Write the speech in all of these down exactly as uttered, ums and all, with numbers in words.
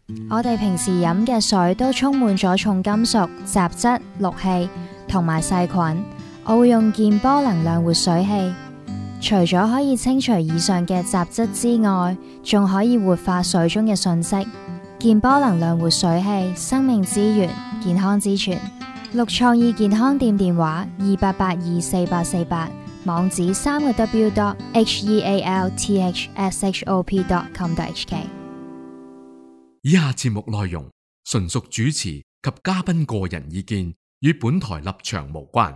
我哋平時飲嘅水都充滿咗重金屬、雜質、氯氣同埋細菌。我會用健波能量活水器，除咗可以清除以上嘅雜質之外，仲可以活化水中嘅訊息。健波能量活水器，生命之源，健康之泉。綠創意健康店電話二八八二四八四八，網址三個 w dot h e a l t h s h o p dot com dot h k。 以下節目內容純屬主持及嘉賓個人意見，與本台立場無關。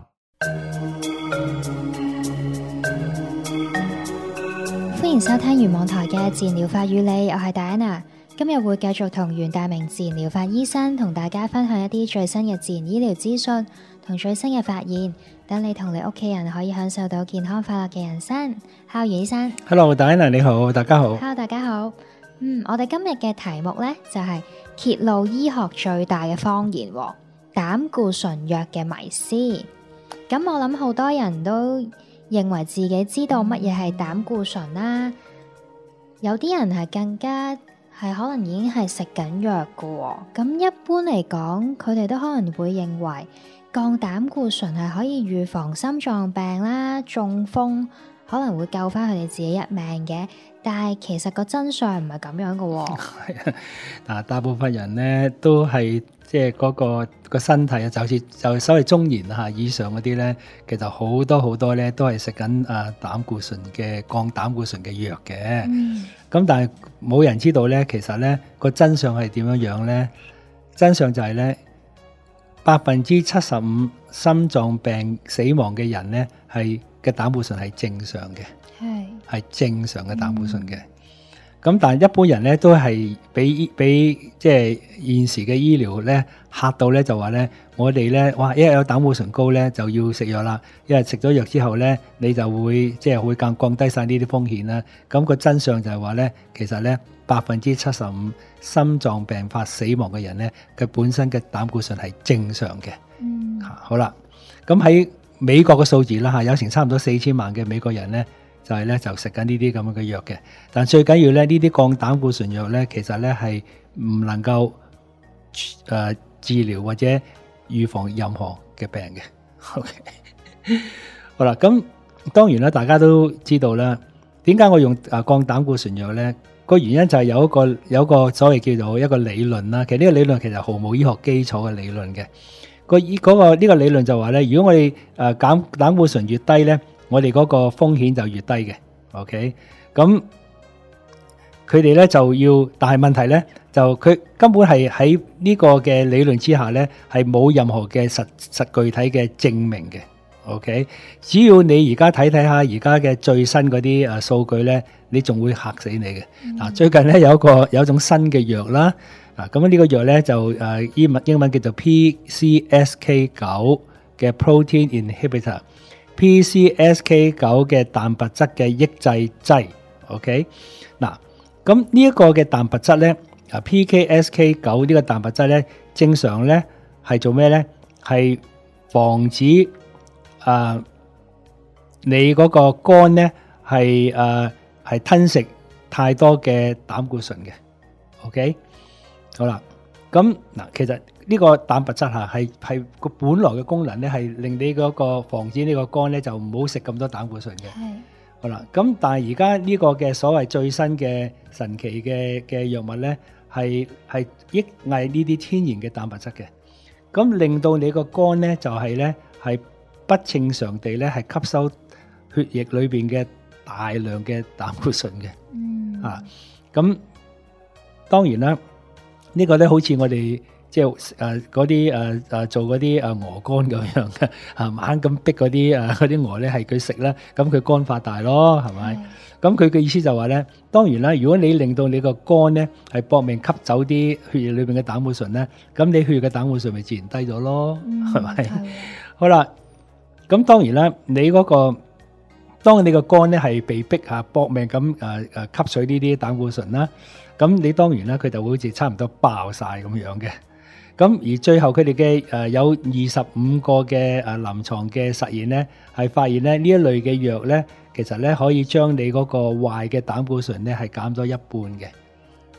歡迎收聽元網台嘅自然療法與你，我係 Diana。今日會繼續同袁大明自然療法醫生同大家分享一啲最新嘅自然醫療資訊同最新嘅發現，等你同你屋企人可以享受到健康快樂嘅人生。Hello，袁醫生。 Hello， Diana，你好，大家好。 Hello， 大家好。嗯，我哋今日嘅題目呢，就係、是、揭露醫學最大嘅謊言，膽固醇藥嘅迷思。咁我諗好多人都認為自己知道乜嘢係膽固醇啦，有啲人係更加係可能已經係食緊藥㗎。咁一般嚟講，佢哋都可能會認為降膽固醇係可以預防心臟病啦、中風，可能會救翻佢哋自己一命嘅。但係其實個真相唔係咁樣㗎。 係啊，大部分人咧都係即係嗰個個身體啊，就好似就所謂中年嚇以上嗰啲咧，其實好多好多咧都係食緊啊膽固醇嘅降膽固醇嘅藥嘅。咁、嗯、但係冇人知道咧，其實咧個真相係點樣樣咧？真相就係咧，百分之七十五心臟病死亡嘅人咧係嘅膽固醇係正常嘅。係係正常嘅膽固醇嘅，咁、嗯、但係一般人咧都係俾俾即係現時嘅醫療咧嚇到咧，就話咧我哋咧哇一日有膽固醇高咧就要食藥啦，因為食咗藥之後咧你就會即係會更降低晒呢啲風險啦。咁、那個真相就係話咧，其實咧百分之七十五心臟病發死亡嘅人咧，佢本身嘅膽固醇係正常嘅。嗯，好啦，咁喺美國嘅數字啦嚇，有成差唔多四千萬嘅美國人咧。就係咧，就食緊呢啲咁樣嘅藥嘅，但最緊要咧，呢啲降膽固醇藥咧，其實咧係唔能夠誒、呃、治療或者預防任何嘅病嘅。OK， 好啦，咁當然啦，大家都知道啦，點解我用誒降膽固醇藥咧？個原因就係有一個有一個所謂叫做一個理論啦。其實呢個理論其實毫無醫學基礎嘅理論嘅。個醫嗰個呢個理論就話咧，如果我哋誒減膽固醇越低咧，我哋嗰個風險就越低嘅。OK， 咁佢哋咧就要，但係問題咧就佢根本係喺呢個嘅理論之下咧係冇任何嘅實實具體嘅證明嘅。OK， 只要你而家睇睇下而家嘅最新嗰啲誒數據咧，你仲會嚇死你嘅。嗱、嗯，最近咧有一個有一種新嘅藥啦，啊咁呢個藥咧就誒英文英文叫做 P C S K 九 嘅 Protein Inhibitor。P C S K 九 嘅蛋白質嘅抑制劑 ，OK， 嗱，咁呢一個嘅蛋白質咧，啊 P K S K 九 呢個蛋白質咧，正常咧係做咩咧？係防止啊、呃、你嗰個肝咧係誒係吞食太多嘅膽固醇嘅 ，OK， 好啦，咁嗱，其實。呢個蛋白質嚇係係個本來嘅功能咧，係令你嗰個防止呢個肝咧就唔好食咁多膽固醇嘅。係。好啦，咁但係而家呢個嘅所謂最新嘅神奇嘅嘅藥物咧，係係抑制呢啲天然嘅蛋白質嘅，咁令到你個肝咧就係咧係不正常地咧係吸收血液裏邊嘅大量嘅膽固醇嘅。嗯。啊，咁當然啦，呢個咧好似我哋。即係誒嗰啲誒誒做嗰啲誒鵝肝咁樣嘅，係猛咁逼嗰啲誒嗰啲鵝咧係佢食啦，咁佢肝發大咯，係咪？咁佢嘅意思就話咧，當然啦，如果你令到你個肝咧係搏命吸走啲血液裏邊嘅膽固醇咧，咁你血液嘅膽固醇咪自然低咗咯，係咪？好啦，咁當然啦，你嗰個當你個肝咧係被逼嚇搏命咁誒誒吸取呢啲膽固醇啦，咁你當然啦，佢就會好似差唔多爆晒咁樣嘅。咁而最後佢哋嘅誒有二十五個嘅誒臨床嘅實驗咧，係發現咧呢一類嘅藥咧，其實咧可以將你嗰個壞嘅膽固醇咧係減咗一半嘅。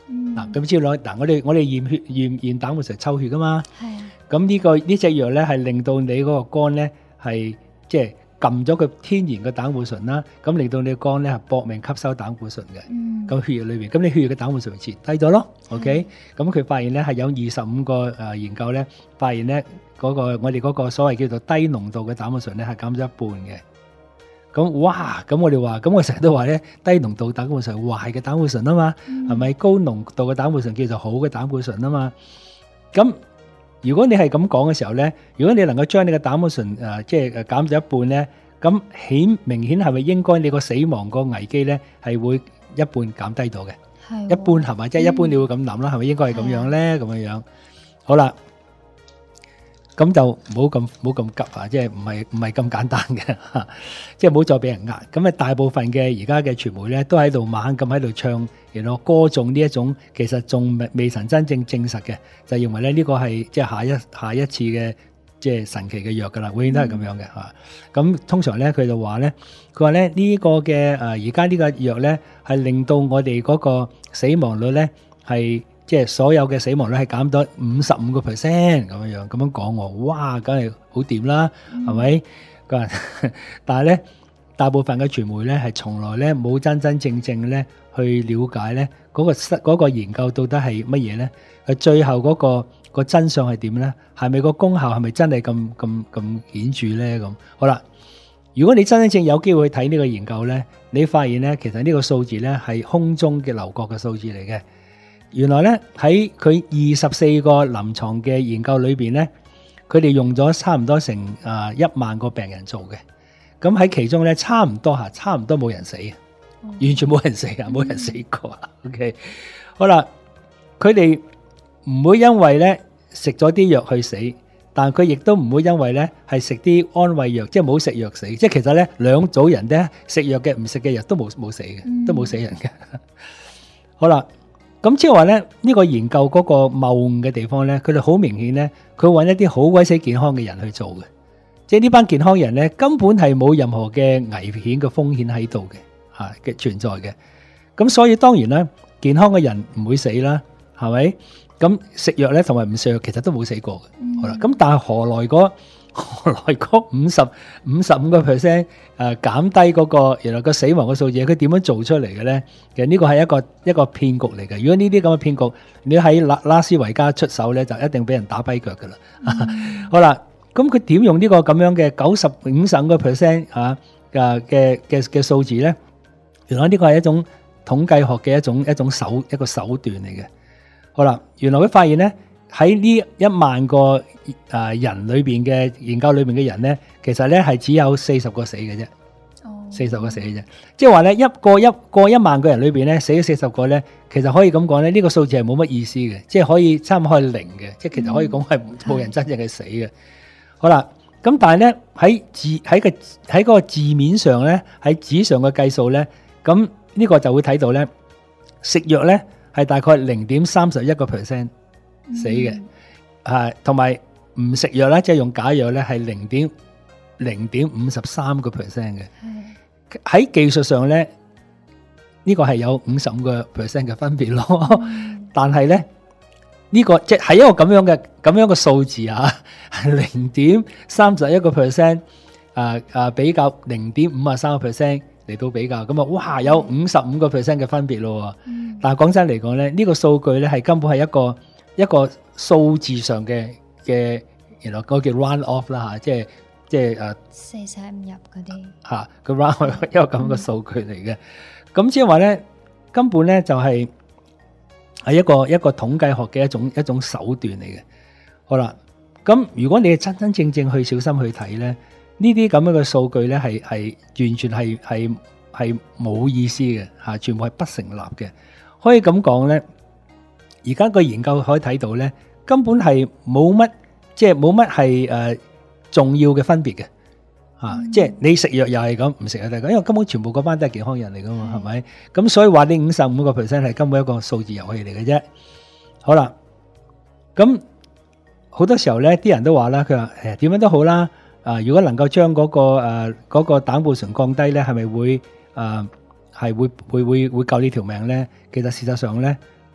嗱，咁知道嗱，我哋我哋驗血驗驗膽固醇抽血噶嘛， 係啊， 咁呢個呢隻藥咧係令到你嗰個肝咧係即係撳咗佢天然嘅膽固醇啦，咁令到你個肝咧係搏命吸收膽固醇嘅。 嗯， 咁血液裏邊，咁你血液嘅膽固醇自然低咗咯。OK，咁佢發現咧係有二十五個誒研究咧，發現咧嗰個我哋嗰個所謂叫做低濃度嘅膽固醇咧係減咗一半嘅。咁哇，咁我哋話，咁我成日都話咧，低濃度膽固醇係壞嘅膽固醇啊嘛，係咪？高濃度嘅膽固醇叫做好嘅膽固醇啊嘛。咁如果你係咁講嘅時候咧，如果你能夠將你嘅膽固醇誒即係誒減咗一半咧，咁顯明顯係咪應該你個死亡個危機咧係會一半減低到嘅？ 係一般係咪？即係一般你會咁諗啦，係咪應該係咁樣咧？咁樣樣，好啦。咁就唔好咁唔好咁急啊！即係唔係唔係咁簡單嘅，即係唔好再俾人呃。咁啊，大部分嘅而家嘅傳媒咧，都喺度猛咁喺度唱，然後歌頌呢一種其實仲未未曾真正證實嘅，就認為咧呢個係即係下一下一次嘅即係神奇嘅藥噶啦，永遠都係咁樣嘅嚇。咁通常咧佢就話咧，佢話咧呢個嘅誒而家呢個藥咧係令到我哋嗰個死亡率咧係。即係所有嘅死亡率係減到五十五個 percent 咁樣樣，咁樣講我，哇，梗係好掂啦，係咪？佢話，但係咧，大部分嘅傳媒咧係從來咧冇真真正正咧去了解咧嗰個失嗰個研究到底係乜嘢咧？佢最後嗰個個真相係點咧？係咪個功效係咪真係咁咁咁顯著咧？咁好啦，如果你真真正有機會去睇呢個研究咧，你發現咧其實呢個數字咧係空中嘅樓閣嘅數字嚟嘅。原來咧喺佢二十四個臨床嘅研究裏邊咧，佢哋用咗差唔多成啊一萬個病人做嘅，咁喺其中咧差唔多吓，差唔多冇人死嘅，完全冇人死啊，冇人死過啊。OK，好啦，佢哋唔會因為咧食咗啲藥去死，但佢亦都唔會因為咧係食啲安慰藥，即係冇食藥死，即係其實咧兩組人咧食藥嘅唔食嘅藥都冇冇死嘅，都冇死人嘅。好啦。咁即係話咧，呢個研究嗰個謬誤嘅地方咧，佢哋好明顯咧，佢揾一啲好鬼死健康嘅人去做嘅，即係呢班健康人咧根本係冇任何嘅危險嘅風險喺度嘅，嚇嘅存在嘅。咁所以當然啦，健康嘅人唔會死啦，係咪？咁食藥咧同埋唔食藥其實都冇死過嘅。嗯、好啦，咁但係何來嗰何來嗰五十五十五個 percent 誒減低嗰個原來個死亡嘅數字，佢點樣做出嚟嘅咧？其實呢個係一個一個騙局嚟嘅。如果呢啲咁嘅騙局，你喺拉拉斯維加出手咧，就一定俾人打跛腳噶啦。嗯、好啦，咁佢點用呢個咁樣嘅九十五十五個 percent 嚇嘅嘅嘅嘅數字咧？原來呢個係一種統計學嘅一種一種手一個手段嚟嘅。好啦，原來佢發現咧。喺呢一萬個誒人裏邊嘅研究裏邊嘅人咧，其實咧係只有四十個死嘅啫，四十個死嘅啫。即係話咧，一個一個一萬個人裏邊咧，死咗四十個咧，其實可以咁講咧，呢個數字係冇乜意思嘅，即係可以差唔多係零嘅，即係其實可以講係冇人真正嘅死嘅。好啦，咁但係咧喺字喺個喺嗰個字面上咧，喺紙上嘅計數咧，咁呢個就會睇到咧，食藥咧係大概零點三十一個 percent。死嘅，係同埋唔食藥咧，即係用假藥咧，係零點零點五十三個 percent 嘅。喺技術上咧，呢個係有五十五個 percent 嘅分別咯。但係咧，呢個即係一個咁樣嘅咁樣嘅數字啊，係零點三十一個 percent，啊啊比較零點五啊三個 percent 嚟到比較，咁啊哇有五十五個 percent 嘅分別咯。但係講真嚟講咧，呢個數據咧係根本係一個。一個數字上嘅嘅，原來嗰個叫 run off 啦嚇，即係即係誒四捨五入嗰啲嚇個 run off 一個咁嘅數據嚟嘅。咁即係話咧，根本咧就係係一個一個統計學嘅一種一種手段嚟嘅。好啦，咁如果你係真真正正去小心去睇咧，呢啲咁樣嘅數據咧係係完全係係係冇意思嘅嚇，全部係不成立嘅。可以咁講咧。而家個研究可以睇到咧，根本係冇乜，即係冇乜係誒重要嘅分別嘅嚇。嗯、即係你食藥又係咁，唔食藥都係咁，因為根本全部嗰班都係健康人嚟噶嘛，係咪、嗯？咁所以話你五十五個 percent 係根本一個數字遊戲嚟嘅啫。好啦，咁好多時候咧，啲人都話啦，佢話誒點樣都好啦。啊，如果能夠將嗰個誒嗰個膽固醇降低咧，係咪會誒係會會會會救呢條命咧？其實事實上咧。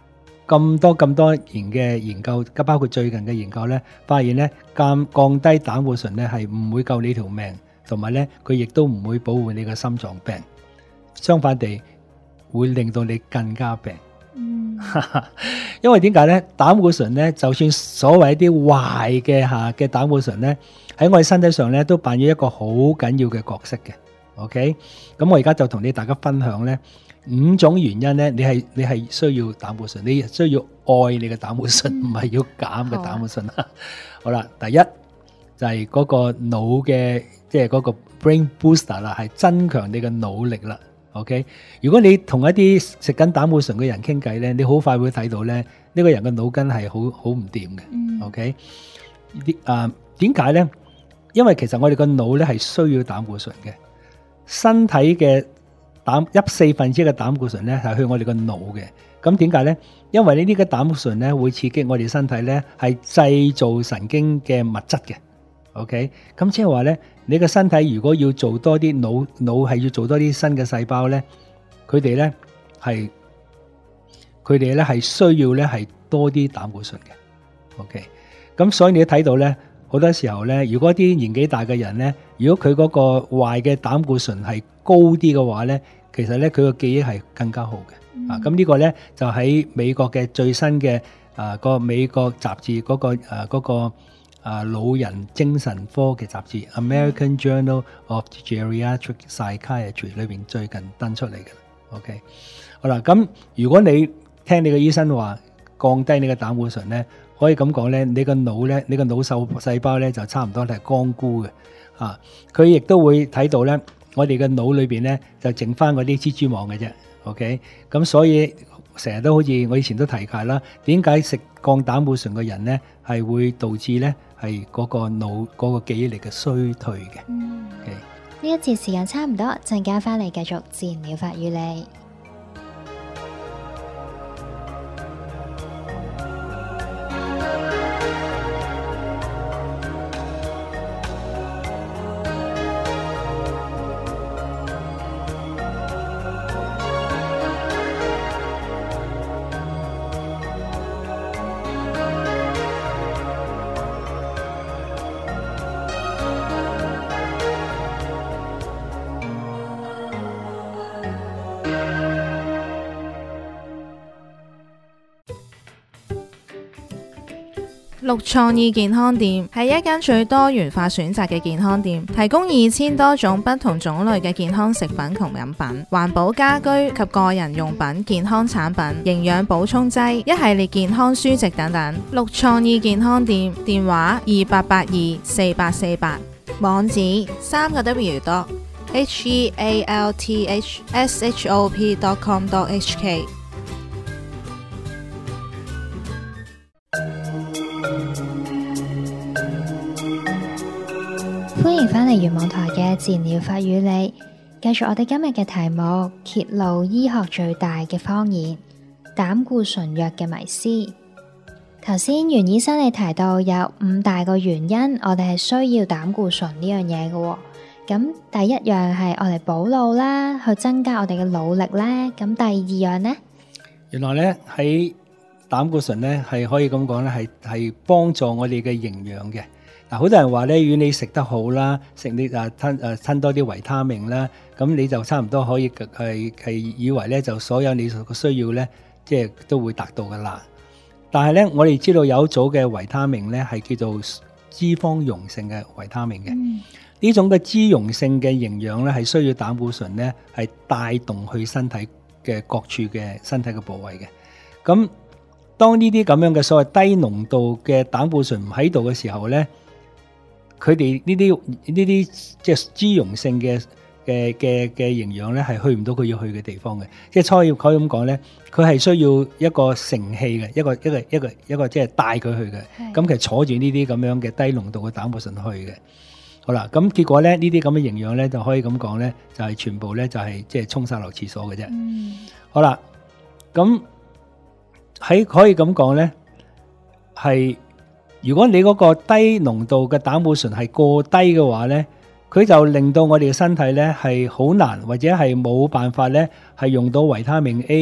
咁多咁多年嘅研究，包括最近嘅研究咧，發現咧降降低膽固醇咧係唔會救你條命，同埋咧佢亦都唔會保護你嘅心臟病，相反地會令到你更加病。嗯，因為點解咧？膽固醇咧，就算所謂一啲壞嘅吓嘅膽固醇咧，喺我哋身體上咧都扮演一個好緊要嘅角色嘅。OK，咁我而家就同你大家分享咧五種原因咧，你係你係需要膽固醇，你需要愛你嘅膽固醇，唔係要減嘅膽固醇。好，好啦，第一就係嗰個腦嘅，即係嗰個 brain booster 啦，係增強你嘅腦力啦。OK， 如果你同一啲食緊膽固醇嘅人傾偈咧，你好快會睇到咧，呢個人嘅腦筋係好好唔掂嘅。嗯、OK，啲啊點解咧？因為其實我哋個腦咧係需要膽固醇嘅，身體嘅膽一四分之一嘅膽固醇咧係去我哋個腦嘅。咁點解咧？因為呢啲嘅膽固醇咧會刺激我哋身體咧係製造神經嘅物質嘅。OK， 咁即係話咧，你個身體如果要做多啲腦腦係要做多啲新嘅細胞咧，佢哋咧係佢哋咧係需要咧係多啲膽固醇嘅。OK，咁所以你睇到咧，好多時候咧，如果啲年紀大嘅人咧，如果佢嗰個壞嘅膽固醇係高啲嘅話咧，其實咧佢個記憶係更加好嘅。嗯、啊，咁呢個咧就喺美國嘅最新嘅啊個美國雜誌嗰個啊嗰個。啊，老人精神科嘅雜誌 American Journal of Geriatric Psychiatry 裏邊最近登出嚟嘅。OK， 好啦，咁如果你聽你嘅醫生話降低你嘅膽固醇咧，可以咁講咧，你個腦咧，你個腦細細胞咧就差唔多係乾枯嘅。啊，佢亦都會睇到咧，我哋嘅腦裏邊咧就剩翻嗰啲蜘蛛網嘅啫。OK，咁所以成日都好似我以前都提及啦，點解食降膽固醇嘅人咧係會導致咧？係嗰個腦嗰個記憶力嘅衰退嘅。嗯，呢 Okay. 一節時間差唔多，陣間翻嚟繼續自然療法與你。 綠創意健康店係一間最多元化選擇嘅健康店，提供二千多種不同種類嘅健康食品同飲品、環保家居及個人用品、健康產品、營養補充劑、一系列健康書籍等等。綠創意健康店電話二八八二四八四八，網址三個 W 多 H E A L T H S H O P dot com dot H K。 歡迎返嚟原網台嘅自然療法與你，繼續我哋今日嘅題目，揭露醫學最大嘅謊言，膽固醇藥嘅迷思。頭先袁醫生你提到有五大個原因，我哋係需要膽固醇呢樣嘢嘅。咁第一樣係我哋補腦啦，去增加我哋嘅腦力啦。咁第二樣呢？ 原來咧喺膽固醇咧係可以咁講咧，係係幫助我哋嘅營養嘅。嗱，好多人話咧，如果你食得好啦，食你啊吞誒吞多啲維他命啦，咁你就差唔多可以係係以為咧就所有你個需要咧，即係都會達到噶啦。但係咧，我哋知道有一組嘅維他命咧係叫做脂肪溶性嘅維他命嘅，呢、嗯、種嘅脂溶性嘅營養咧係需要膽固醇咧係帶動去身體嘅各處嘅身體嘅部位嘅。咁當呢啲咁樣嘅所謂低濃度嘅膽固醇唔喺度嘅時候咧，佢哋呢啲呢啲即係脂溶性嘅嘅嘅嘅營養咧，係去唔到佢要去嘅地方嘅。即係初要可以咁講咧，佢係需要一個承器嘅，一個一個一個一個即係帶佢去嘅。咁其實坐住呢啲咁樣嘅低濃度嘅膽固醇去嘅。好啦，咁結果咧呢啲咁嘅營養咧就可以咁講咧，就係、是、全部咧就係即係沖晒落廁所嘅啫。嗯、好啦，咁喺可以咁講咧係。如果你嗰個低濃度嘅膽固醇係過低嘅話咧，佢就令到我哋嘅身體咧係好難或者係冇辦法咧係用到維他命 A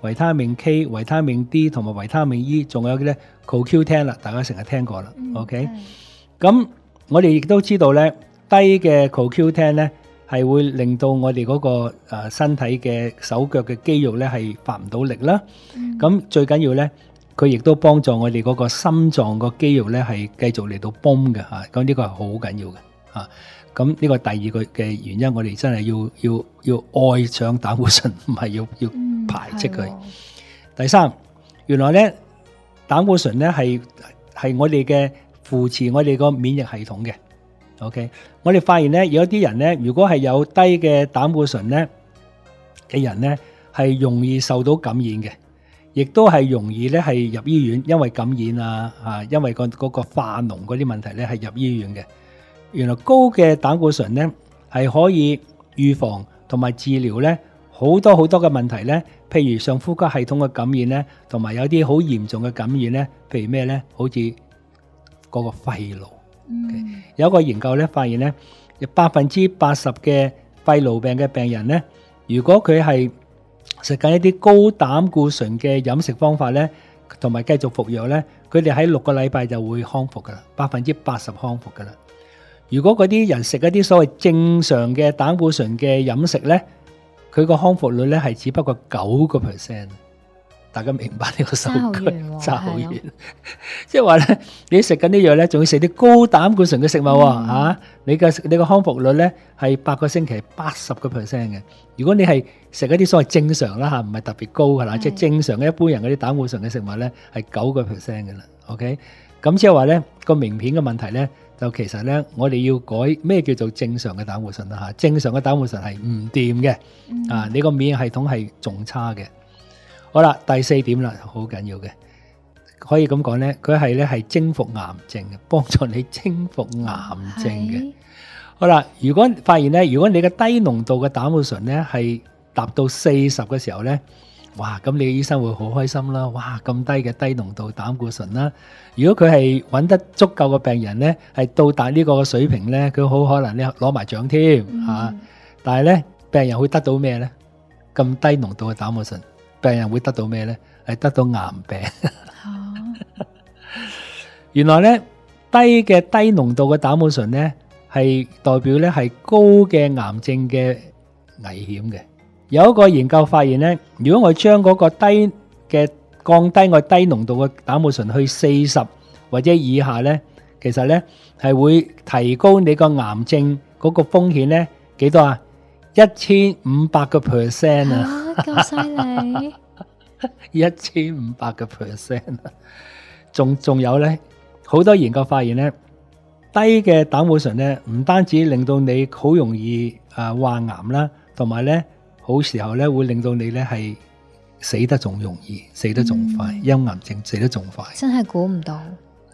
維他命 K、維他命 D 同埋維他命 E， 仲有咧 C O Q 十啦，大家成日聽過啦。 嗯 OK，咁我哋亦都知道咧，低嘅 C O Q 十咧係會令到我哋嗰個誒身體嘅手腳嘅肌肉咧係發唔到力啦。咁、嗯、最緊要咧，佢亦都幫助我哋嗰個心臟個肌肉咧係繼續嚟到泵嘅嚇。咁呢個係好緊要嘅嚇。咁呢個第二個嘅原因，我哋真係要要要愛上膽固醇，唔係要要排斥佢。嗯、第三，原來咧膽固醇咧係係我哋嘅扶持我哋個免疫系統嘅。OK， 我哋發現咧有啲人咧，如果係有低嘅膽固醇咧嘅人咧，係容易受到感染嘅，亦都係容易咧係入醫院，因為感染啊啊，因為個嗰個化膿嗰啲問題咧係入醫院嘅。原來高嘅膽固醇咧係可以預防同埋治療咧好多好多嘅問題咧，譬如上呼吸系統嘅感染咧，同埋有啲好嚴重嘅感染咧，譬如咩咧，好似嗰個肺癆。嗯、有一個研究咧發現咧，有百分之八十嘅肺癆病嘅病人咧，如果佢係食緊一啲高膽固醇嘅飲食方法咧，同埋繼續服藥咧，佢哋喺六個禮拜就會康復噶啦，百分之八十康復噶啦。如果嗰啲人食一啲所謂正常嘅膽固醇嘅飲食咧，佢個康復率咧係只不過九個 percent。大家明白呢個數據？差好遠，即係話咧，你食緊啲藥咧，仲要食啲高膽固醇嘅食物喎、嗯啊、你嘅你個康復率咧係八個星期八十個 percent 嘅。如果你係食一啲所謂正常啦嚇，唔係特別高㗎啦，即係正常嘅一般人嗰啲膽固醇嘅食物咧係九個 percent 嘅啦。OK，咁即係話咧個名片嘅問題咧，就其實咧我哋要改咩叫做正常嘅膽固醇啦嚇？正常嘅膽固醇係唔掂嘅啊，你個免疫系統係仲差嘅。好啦，第四點啦，好緊要嘅，可以咁講咧，佢係咧係征服癌症嘅，幫助你征服癌症嘅。好啦，如果發現咧，如果你嘅低濃度嘅膽固醇咧係達到四十嘅時候咧，哇，咁你嘅醫生會好開心啦，哇，咁低嘅低濃度膽固醇啦。如果佢係揾得足夠嘅病人咧，係到達呢個水平咧，佢好可能咧攞埋獎添嚇。但係咧，病人會得到咩咧？咁低濃度嘅膽固醇。病人會得到咩咧？係得到癌病。啊、原來咧低嘅低濃度嘅膽固醇咧，係代表咧係高嘅癌症嘅危險嘅。有一個研究發現咧，如果我將嗰個低嘅降低我低濃度嘅膽固醇去四十或者以下咧，其實咧係會提高你個癌症嗰個風險咧幾多啊？一千五百個 percent 啊！ 咁犀利， 一千五百個 percent 啊！仲仲有咧，好多研究發現咧，低嘅膽固醇咧，唔單止令到你好容易誒患癌啦，同埋咧，好時候咧會令到你咧係死得仲容易，死得仲快，因、嗯、癌症死得仲快， 真係估唔到。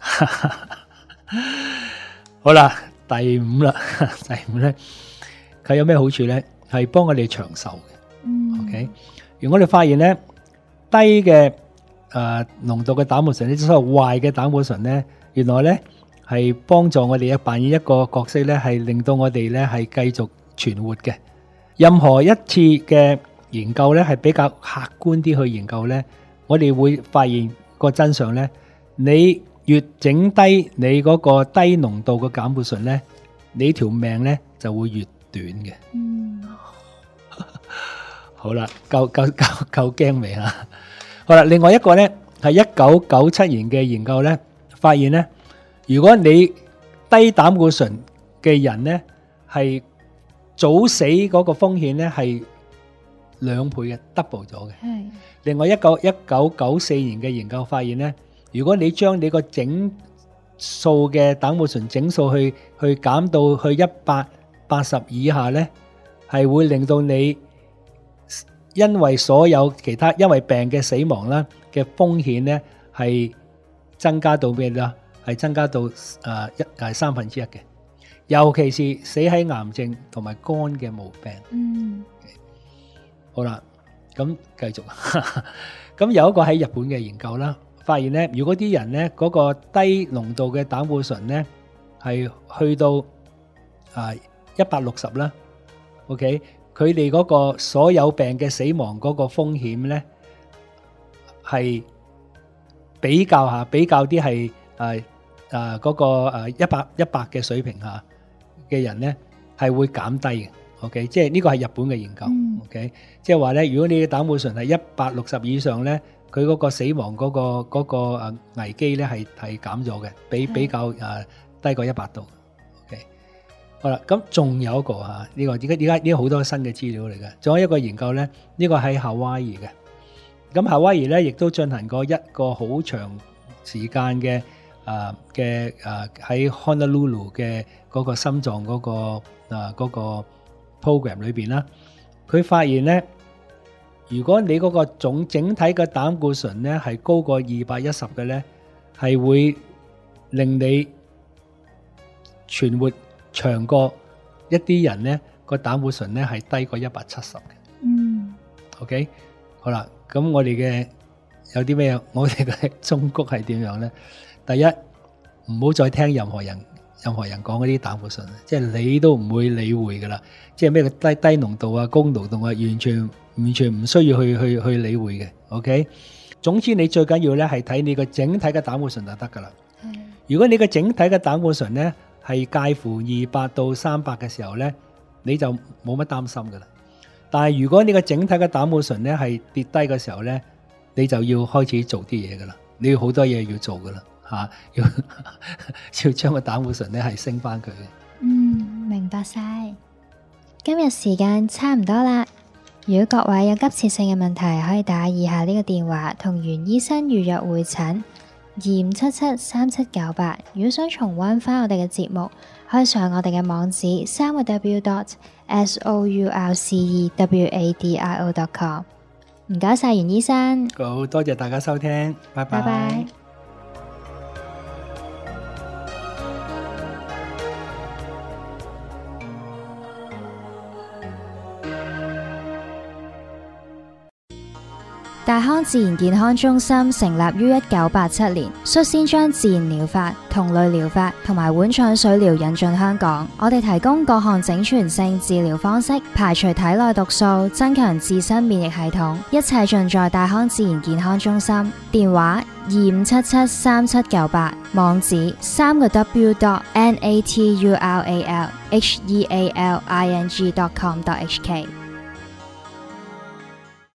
好啦，第五啦，第五咧，佢有咩好處咧？係幫我哋長壽嘅。嗯、OK， 如果我哋發現咧低嘅誒濃度嘅膽固醇，呢啲所謂壞嘅膽固醇咧，原來咧係幫助我哋嘅扮演一個角色咧，係令到我哋咧係繼續存活嘅。任何一次嘅研究咧係比較客觀啲去研究咧，我哋會發現個真相咧，你越整低你嗰個低濃度嘅膽固醇咧，你條命咧就會越短嘅。嗯，好啦，夠夠夠夠驚未啊？好啦，另外一個咧係一九九七年嘅研究咧，發現咧，如果你低膽固醇嘅人咧，係早死嗰個風險咧係兩倍嘅 double 咗嘅。係。另外一個一九九四年嘅研究發現咧，如果你將你個整數嘅膽固醇整數去去減到去一百八十以下咧，係會令到你因為所有其他因為病嘅死亡啦嘅風險咧係增加到咩啦？係增加到誒一係三分之一嘅，尤其是死喺癌症同埋肝嘅毛病。嗯，好啦，咁繼續。咁有一個喺日本嘅研究啦，發現咧，如果啲人咧嗰個低濃度嘅膽固醇咧係去到啊一百六十啦 ，OK，佢哋嗰個所有病嘅死亡嗰個風險咧係比較下，比較啲係誒誒嗰個誒一百一百嘅水平下嘅人咧，係會減低嘅。OK， 即係呢個係日本嘅研究。 嗯、 OK， 即係話咧，如果你嘅膽固醇係一百六十以上咧，佢嗰個死亡嗰、嗰個嗰、嗰個誒危機咧係係減咗嘅，比比較誒、呃、低過一百度。OK， 好啦，咁仲有一個嚇，呢、呢個而家而家呢好多新嘅資料嚟嘅，仲有一個研究咧，呢、呢個喺夏威夷嘅。咁夏威夷咧亦都進行過一個好長時間嘅誒嘅誒喺 Honolulu 嘅嗰個心臟嗰、嗰個誒、呃嗰個 program 裏邊啦，佢發現咧，如果你嗰個總整體嘅膽固醇咧係高過二百一十嘅咧，係會令你存活長過一啲人咧個膽固醇咧係低過一百七十嘅。 嗯 ，OK， 好啦，咁我哋嘅有啲咩？我哋嘅忠告係點樣咧？第一，唔好再聽任何人。任何人講嗰啲膽固醇，即係你都唔會理會噶啦，即係咩低低濃度啊、高濃度啊，完全完全唔需要去去去理會嘅。OK， 總之你最緊要咧係睇你個整體嘅膽固醇就得噶啦。 嗯、 如果你個整體嘅膽固醇咧係介乎二百到三百嘅時候咧，你就冇乜擔心噶啦。但係如果你個整體嘅膽固醇咧係跌低嘅時候咧，你就要開始做啲嘢噶啦，你要好多嘢要做噶啦。吓、啊，要要將個膽固醇咧係升翻佢嘅。 嗯，明白晒。今日時間差唔多啦。如果各位有急切性嘅問題，可以打以下呢個電話同袁醫生預約會診，二五七七三七九八。如果想重溫翻我哋嘅節目，可以上我哋嘅網址三個 w dot s o u r c e w a d i o dot com。唔該晒袁醫生。 好多謝大家收聽，拜拜。 拜拜。大康自然健康中心成立於一九八七年，率先將自然療法、同類療法同埋碗腸水療引進香港。我哋提供各項整全性治療方式，排除體內毒素，增強自身免疫系統，一切盡在大康自然健康中心。電話二五七七三七九八，網址三個 w dot n a t u r a l h e a l i n g dot com dot h k。